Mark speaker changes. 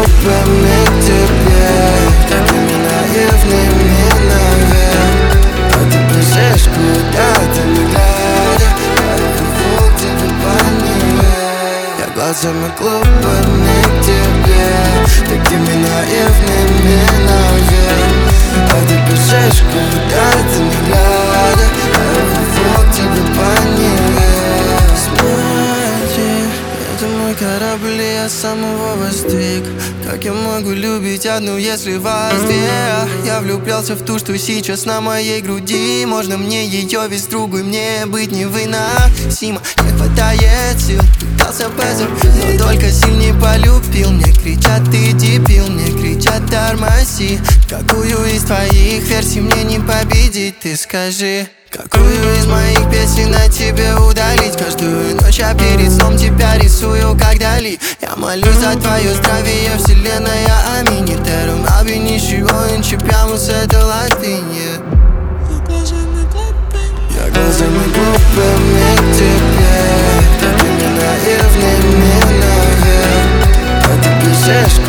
Speaker 1: глупыми к тебе, такими наивными наверх. А ты бежишь куда-то не глядя, а я плыву к тебе по Неве. Я глазами глупыми к тебе, такими наивными наверх. А ты бежишь куда-то не глядя, а я плыву к тебе по Неве. Смотри, это мой корабль, и я сам его воздвиг. Как я могу любить одну, если вас две? Я влюблялся в ту, что сейчас на моей груди. Можно мне ее весь другой, мне быть невыносимо. Не хватает сил, пытался позабыть, но только сильнее полюбил. Мне кричат, ты дебил, мне кричат, тормози. Какую из твоих версий мне не победить, ты скажи? Какую из моих песен на тебе удалить? Каждую ночь я перед сном тебя рисую как Дали. Я молюсь за твое здравие, вселенная, аминь. Терум абинищи, он чипямус, это латынь. Я глазами глупыми к тебе, такими наивными наверх. А ты бежишь